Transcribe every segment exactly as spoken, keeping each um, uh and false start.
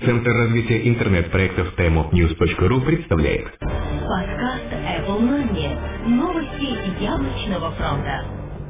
Центр развития интернет-проектов timeofnews точка ру представляет подкаст Apple Money. Новости Яблочного фронта.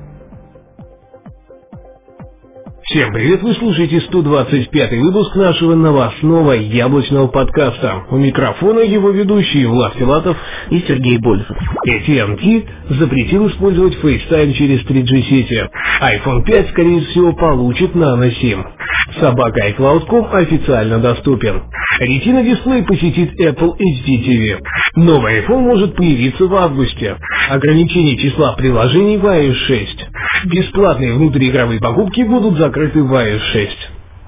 Всем привет, вы слушаете сто двадцать пятый выпуск нашего новостного яблочного подкаста. У микрофона его ведущие Влад Филатов и Сергей Болесов. эй ти энд ти запретил использовать FaceTime через три джи сети. айфон пять, скорее всего, получит Nano сим. Собака iCloud точка ком официально доступен. Retina дисплей посетит Apple эйч ди ти ви. Новый iPhone может появиться в августе. Ограничение числа приложений в ай о эс шесть. Бесплатные внутриигровые покупки будут закрыты в ай о эс шесть.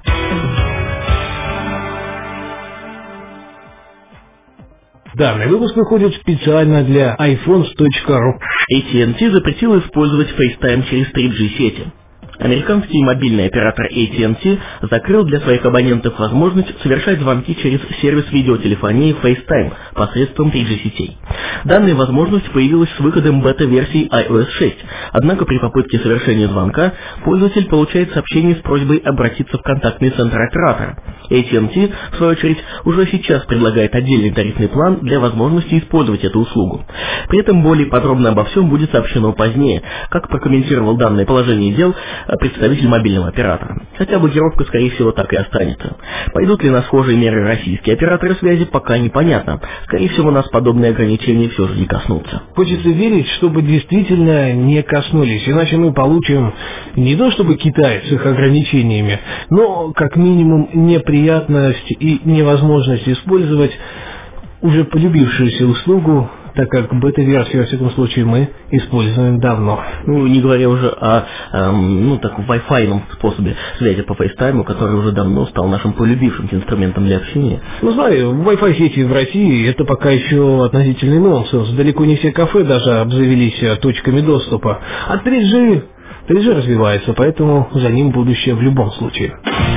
Данный выпуск выходит специально для айфонс точка ру. эй ти энд ти запретил использовать FaceTime через три джи сети. Американский мобильный оператор эй ти энд ти закрыл для своих абонентов возможность совершать звонки через сервис видеотелефонии FaceTime посредством три джи сетей. Данная возможность появилась с выходом бета-версии ай о эс шесть, однако при попытке совершения звонка пользователь получает сообщение с просьбой обратиться в контактный центр оператора. эй ти энд ти, в свою очередь, уже сейчас предлагает отдельный тарифный план для возможности использовать эту услугу. При этом более подробно обо всем будет сообщено позднее, как прокомментировал данное положение дел представитель мобильного оператора. Хотя блокировка, скорее всего, так и останется. Пойдут ли на схожие меры российские операторы связи, пока непонятно. Скорее всего, нас подобные ограничения все же не коснутся. Хочется верить, чтобы действительно не коснулись, иначе мы получим не то чтобы Китай с их ограничениями, но как минимум неприятность и невозможность использовать уже полюбившуюся услугу, так как бета-версию, во всяком случае, мы используем давно. Ну, не говоря уже о, эм, ну, так, Wi-Fi способе связи по FaceTime, который уже давно стал нашим полюбившимся инструментом для общения. Ну, знаю, Wi-Fi сети в России это пока еще относительный нонсенс. Далеко не все кафе даже обзавелись точками доступа. А три джи, три джи развивается, поэтому за ним будущее в любом случае.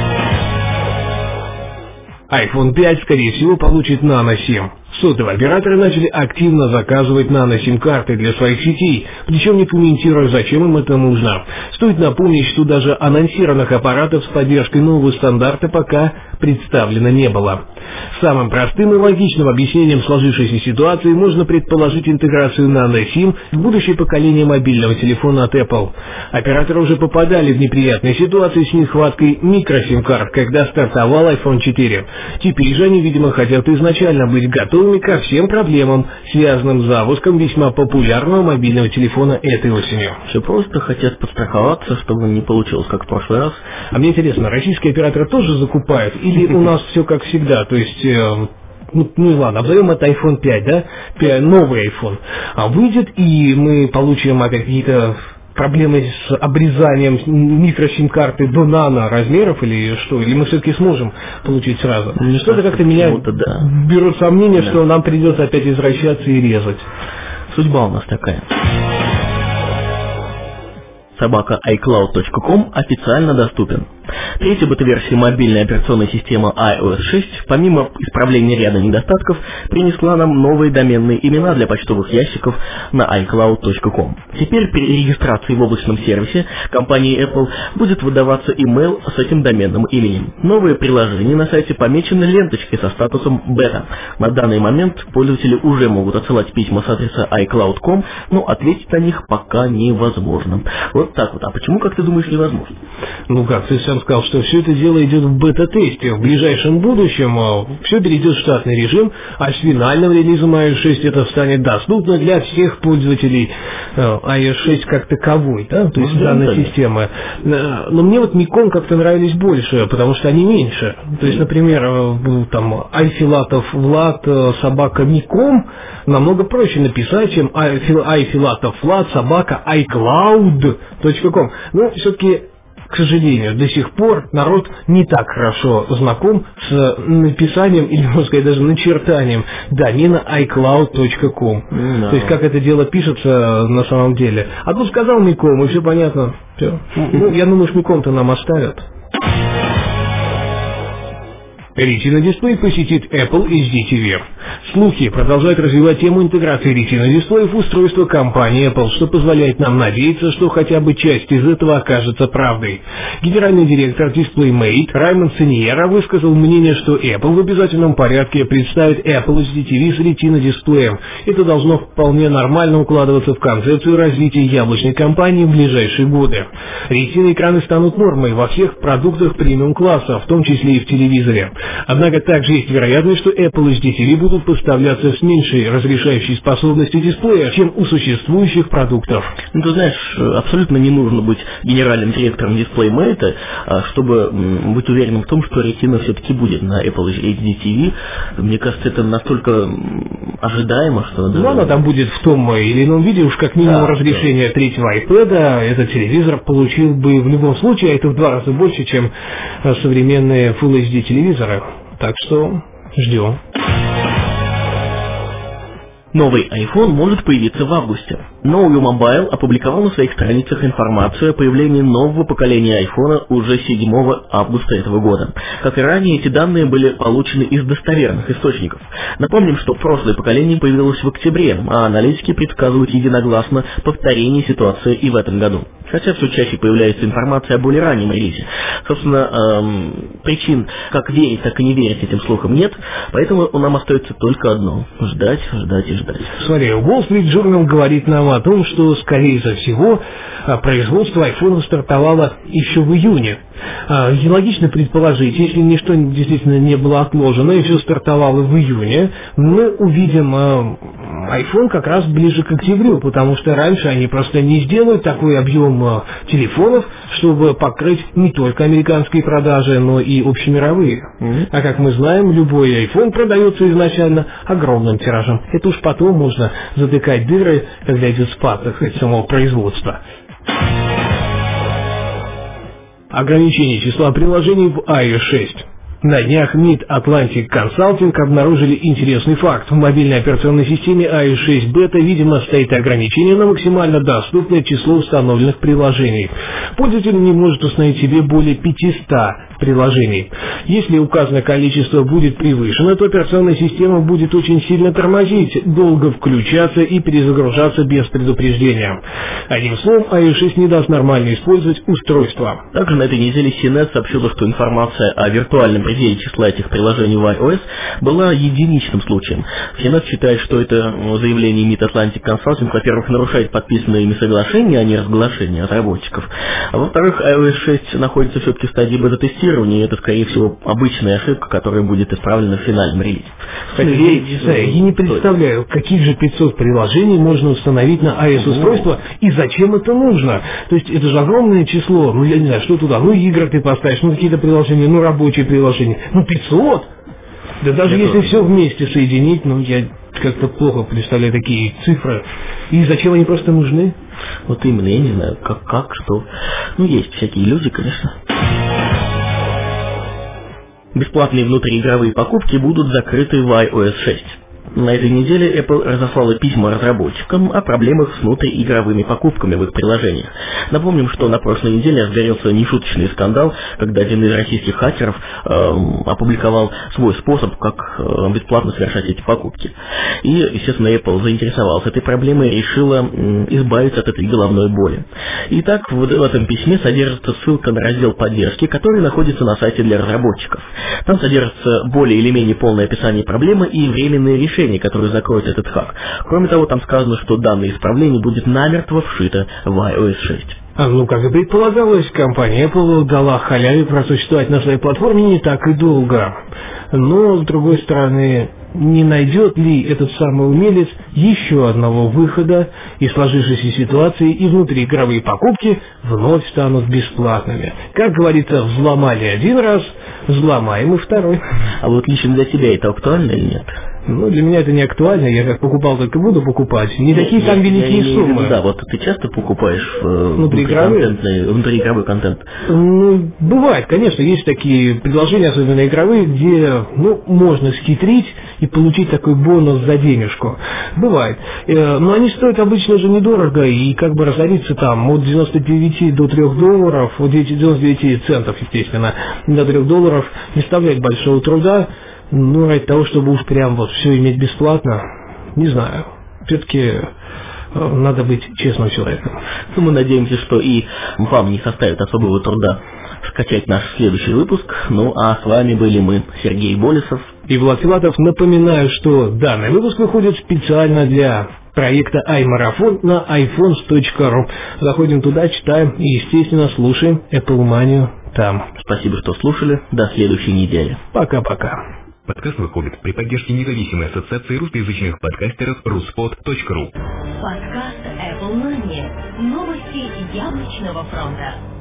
айфон пять, скорее всего, получит Nano сим. Сотовые операторы начали активно заказывать нано-сим-карты для своих сетей, причем не комментируя, зачем им это нужно. Стоит напомнить, что даже анонсированных аппаратов с поддержкой нового стандарта пока представлено не было. Самым простым и логичным объяснением сложившейся ситуации можно предположить интеграцию Nano сим в будущее поколение мобильного телефона от Apple. Операторы уже попадали в неприятные ситуации с нехваткой микро-сим-карт, когда стартовал айфон четыре. Теперь же они, видимо, хотят изначально быть готовы ко всем проблемам, связанным с запуском весьма популярного мобильного телефона этой осенью. Все просто хотят подстраховаться, чтобы не получилось как в прошлый раз. А мне интересно, российские операторы тоже закупают? Или у нас все как всегда? То есть... Э, Ну, ну ладно, обзовем это айфон пять, да? Новый iPhone. А выйдет, и мы получим опять какие-то проблемы с обрезанием микро-сим-карты до нано размеров или что? Или мы все-таки сможем получить сразу? Мне Что-то как-то меня да. берут сомнения, да. что нам придется опять извращаться и резать. Судьба у нас такая. Собака ай клауд точка ком официально доступен. Третья бета-версия мобильной операционной системы ай о эс шесть, помимо исправления ряда недостатков, принесла нам новые доменные имена для почтовых ящиков на ай клауд точка ком. Теперь при регистрации в облачном сервисе компании Apple будет выдаваться имейл с этим доменным именем. Новые приложения на сайте помечены ленточкой со статусом бета. На данный момент пользователи уже могут отсылать письма с адреса ай клауд точка ком, но ответить на них пока невозможно. Вот так вот. А почему, как ты думаешь, невозможно? Ну как, ты сам сказал, что все это дело идет в бета-тесте. В ближайшем будущем все перейдет в штатный режим, а с финальным релизом ай о эс шесть это станет доступно для всех пользователей ай о эс шесть как таковой, да, то есть ну, данной да, системы. Но мне вот Миком как-то нравились больше, потому что они меньше. То есть, например, там Айфилатов Влад, собака Миком намного проще написать, чем Айфилатов Влад, собака ай клауд точка ком. Но все-таки, к сожалению, до сих пор народ не так хорошо знаком с написанием, или, можно сказать, даже начертанием домена ай клауд точка ком. No. То есть, как это дело пишется на самом деле. А тут сказал Миком, и все понятно. Все. Ну, я думаю, что Миком-то нам оставят. Retina дисплей посетит Apple эйч ди ти ви. Слухи продолжают развивать тему интеграции Retina дисплеев в устройство компании Apple, что позволяет нам надеяться, что хотя бы часть из этого окажется правдой. Генеральный директор DisplayMate Раймонд Синьера высказал мнение, что Apple в обязательном порядке представит Apple эйч ди ти ви с Retina дисплеем. Это должно вполне нормально укладываться в концепцию развития яблочной компании в ближайшие годы. Retina экраны станут нормой во всех продуктах премиум-класса, в том числе и в телевизоре. Однако также есть вероятность, что Apple эйч ди ти ви будут поставляться с меньшей разрешающей способностью дисплея, чем у существующих продуктов. Ну, ты знаешь, абсолютно не нужно быть генеральным директором DisplayMate, чтобы быть уверенным в том, что Retina все-таки будет на Apple эйч ди ти ви. Мне кажется, это настолько ожидаемо, что... Ну, она там будет в том или ином виде, уж как минимум да, разрешение да. третьего iPad, этот телевизор получил бы в любом случае, а это в два раза больше, чем современные Full эйч ди телевизоры. Так что ждем. Новый iPhone может появиться в августе. Know Your Mobile опубликовал на своих страницах информацию о появлении нового поколения iPhone уже седьмого августа этого года. Как и ранее, эти данные были получены из достоверных источников. Напомним, что прошлое поколение появилось в октябре, а аналитики предсказывают единогласно повторение ситуации и в этом году. Хотя все чаще появляется информация о более раннем релизе. Собственно, эм, причин как верить, так и не верить этим слухам нет, поэтому нам остается только одно – ждать, ждать и ждать. Смотри, Wall Street Journal говорит нам о том, что, скорее всего, производство айфонов стартовало еще в июне. И логично предположить, если ничто действительно не было отложено и все стартовало в июне, мы увидим iPhone как раз ближе к октябрю, потому что раньше они просто не сделают такой объем телефонов, чтобы покрыть не только американские продажи, но и общемировые. Mm-hmm. А как мы знаем, любой iPhone продается изначально огромным тиражем. Это уж потом можно затыкать дыры, когда идет спад, так сказать, самого производства. Ограничение числа приложений в ай о эс шесть. На днях Mid-Atlantic Consulting обнаружили интересный факт. В мобильной операционной системе ай о эс шесть бета, видимо, стоит ограничение на максимально доступное число установленных приложений. Пользователь не может установить себе более пятисот приложений. Если указанное количество будет превышено, то операционная система будет очень сильно тормозить, долго включаться и перезагружаться без предупреждения. Одним словом, ай о эс шесть не даст нормально использовать устройство. Также на этой неделе си эн и ти сообщила, что информация о виртуальном пределе числа этих приложений в iOS была единичным случаем. си эн и ти считает, что это заявление Mid-Atlantic Consulting, во-первых, нарушает подписанные ими соглашения, а не разглашения разработчиков. А во-вторых, ай о эс шесть находится все-таки в стадии бета-тестирования, и это, скорее всего, обычная ошибка, которая будет исправлена в финальном релизе. Кстати, я, я, я не представляю, каких же пятьсот приложений можно установить на iOS-устройство и зачем это нужно. То есть это же огромное число, ну я не знаю, что туда, ну игры ты поставишь, ну какие-то приложения, ну рабочие приложения, ну пятьсот! Да даже я если тоже. Все вместе соединить, ну я как-то плохо представляю такие цифры. И зачем они просто нужны? Вот именно, я не знаю, как, как, что. Ну есть всякие люди, конечно. Бесплатные внутриигровые покупки будут закрыты в ай о эс шесть. На этой неделе Apple разослала письма разработчикам о проблемах с внутриигровыми покупками в их приложениях. Напомним, что на прошлой неделе разгорелся нешуточный скандал, когда один из российских хакеров э, опубликовал свой способ, как э, бесплатно совершать эти покупки. И, естественно, Apple заинтересовалась этой проблемой и решила э, избавиться от этой головной боли. Итак, в, в этом письме содержится ссылка на раздел поддержки, который находится на сайте для разработчиков. Там содержится более или менее полное описание проблемы и временные решения, которые закроют этот хак. Кроме того, там сказано, что данное исправление будет намертво вшито в ай о эс шесть. А, ну, как и предполагалось, компания Apple дала халяве просуществовать на своей платформе не так и долго. Но, с другой стороны, не найдет ли этот самый умелец еще одного выхода из сложившейся ситуации, и внутриигровые покупки вновь станут бесплатными. Как говорится, взломали один раз, взломаем и второй. А вот лично для тебя это актуально или нет? Ну, для меня это не актуально, я как покупал, так и буду покупать. Не такие там великие суммы. Да, вот ты часто покупаешь э, внутриигровой? внутриигровой контент? Ну, бывает, конечно, есть такие предложения, особенно игровые, где, ну, можно схитрить и получить такой бонус за денежку. Бывает. Э, но они стоят обычно же недорого, и как бы разориться там от девяноста девяти до трёх долларов, от девяноста девяти центов, естественно, до трёх долларов не составляет большого труда. Ну, ради того, чтобы уж прям вот все иметь бесплатно, не знаю. Все-таки надо быть честным человеком. Ну, мы надеемся, что и вам не составит особого труда скачать наш следующий выпуск. Ну, а с вами были мы, Сергей Болесов и Влад Филатов. Напоминаю, что данный выпуск выходит специально для проекта iMarathon на айфонс точка ру. Заходим туда, читаем и, естественно, слушаем Apple Mania там. Спасибо, что слушали. До следующей недели. Пока-пока. Подкаст выходит при поддержке независимой ассоциации русскоязычных подкастеров руспод точка ру. Подкаст Apple Mania. Новости яблочного фронта.